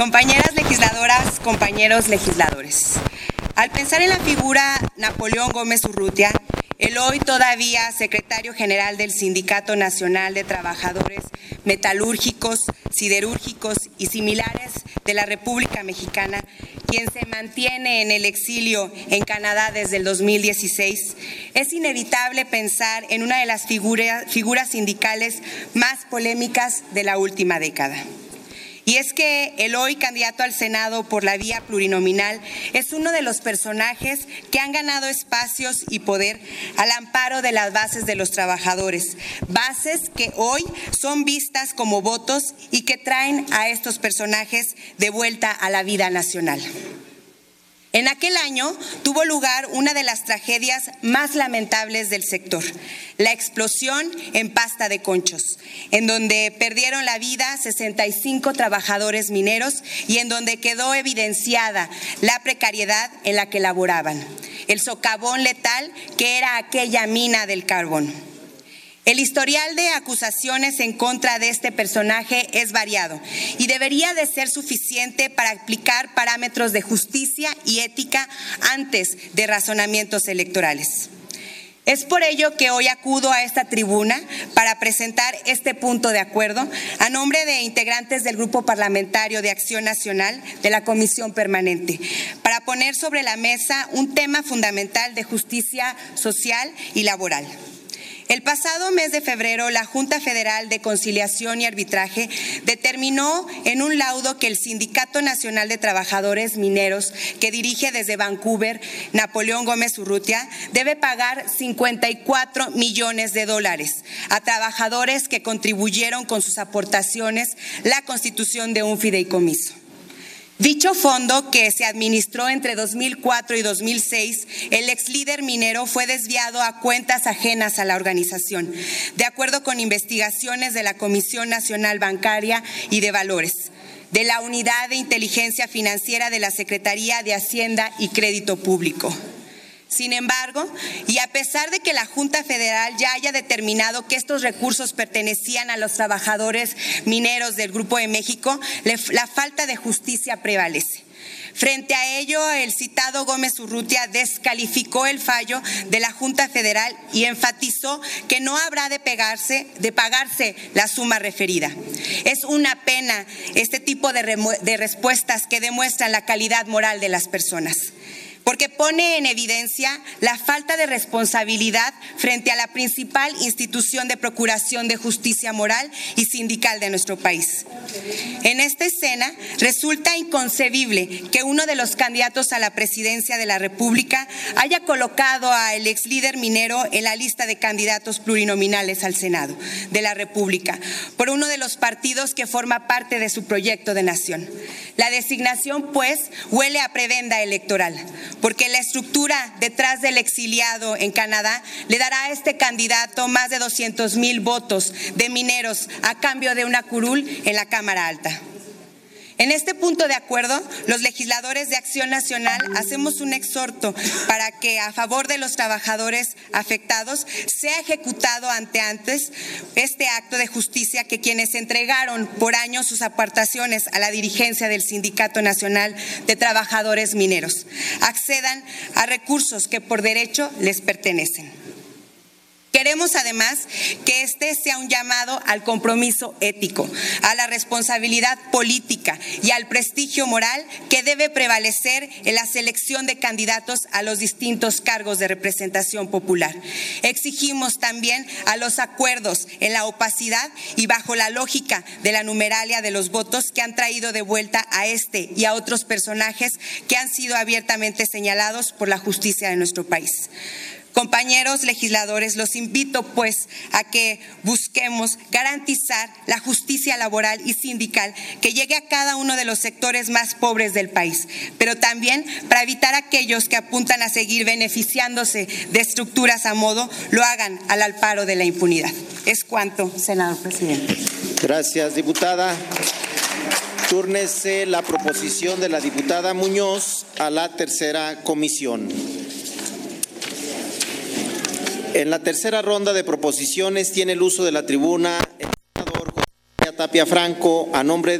Compañeras legisladoras, compañeros legisladores, al pensar en la figura Napoleón Gómez Urrutia, el hoy todavía secretario general del Sindicato Nacional de Trabajadores Metalúrgicos, Siderúrgicos y similares de la República Mexicana, quien se mantiene en el exilio en Canadá desde el 2016, es inevitable pensar en una de las figuras sindicales más polémicas de la última década. Y es que el hoy candidato al Senado por la vía plurinominal es uno de los personajes que han ganado espacios y poder al amparo de las bases de los trabajadores, bases que hoy son vistas como votos y que traen a estos personajes de vuelta a la vida nacional. En aquel año tuvo lugar una de las tragedias más lamentables del sector, la explosión en Pasta de Conchos, en donde perdieron la vida 65 trabajadores mineros y en donde quedó evidenciada la precariedad en la que laboraban, el socavón letal que era aquella mina del carbón. El historial de acusaciones en contra de este personaje es variado y debería de ser suficiente para aplicar parámetros de justicia y ética antes de razonamientos electorales. Es por ello que hoy acudo a esta tribuna para presentar este punto de acuerdo a nombre de integrantes del Grupo Parlamentario de Acción Nacional de la Comisión Permanente, para poner sobre la mesa un tema fundamental de justicia social y laboral. El pasado mes de febrero, la Junta Federal de Conciliación y Arbitraje determinó en un laudo que el Sindicato Nacional de Trabajadores Mineros, que dirige desde Vancouver Napoleón Gómez Urrutia, debe pagar $54 millones a trabajadores que contribuyeron con sus aportaciones la constitución de un fideicomiso. Dicho fondo, que se administró entre 2004 y 2006, el ex líder minero fue desviado a cuentas ajenas a la organización, de acuerdo con investigaciones de la Comisión Nacional Bancaria y de Valores, de la Unidad de Inteligencia Financiera de la Secretaría de Hacienda y Crédito Público. Sin embargo, y a pesar de que la Junta Federal ya haya determinado que estos recursos pertenecían a los trabajadores mineros del Grupo de México, la falta de justicia prevalece. Frente a ello, el citado Gómez Urrutia descalificó el fallo de la Junta Federal y enfatizó que no habrá de pagarse la suma referida. Es una pena este tipo de respuestas que demuestran la calidad moral de las personas, porque pone en evidencia la falta de responsabilidad frente a la principal institución de procuración de justicia moral y sindical de nuestro país. En esta escena resulta inconcebible que uno de los candidatos a la presidencia de la República haya colocado al ex líder minero en la lista de candidatos plurinominales al Senado de la República por uno de los partidos que forma parte de su proyecto de nación. La designación, pues, huele a prebenda electoral, porque la estructura detrás del exiliado en Canadá le dará a este candidato más de 200,000 votos de mineros a cambio de una curul en la Cámara Alta. En este punto de acuerdo, los legisladores de Acción Nacional hacemos un exhorto para que a favor de los trabajadores afectados sea ejecutado antes este acto de justicia, que quienes entregaron por años sus aportaciones a la dirigencia del Sindicato Nacional de Trabajadores Mineros accedan a recursos que por derecho les pertenecen. Queremos además que este sea un llamado al compromiso ético, a la responsabilidad política y al prestigio moral que debe prevalecer en la selección de candidatos a los distintos cargos de representación popular. Exigimos también a los acuerdos en la opacidad y bajo la lógica de la numeralia de los votos que han traído de vuelta a este y a otros personajes que han sido abiertamente señalados por la justicia de nuestro país. Compañeros legisladores, los invito pues a que busquemos garantizar la justicia laboral y sindical que llegue a cada uno de los sectores más pobres del país, pero también para evitar aquellos que apuntan a seguir beneficiándose de estructuras a modo, lo hagan al amparo de la impunidad. Es cuanto, senador presidente. Gracias, diputada. Túrnese la proposición de la diputada Muñoz a la tercera comisión. En la tercera ronda de proposiciones tiene el uso de la tribuna el senador José Tapia Franco a nombre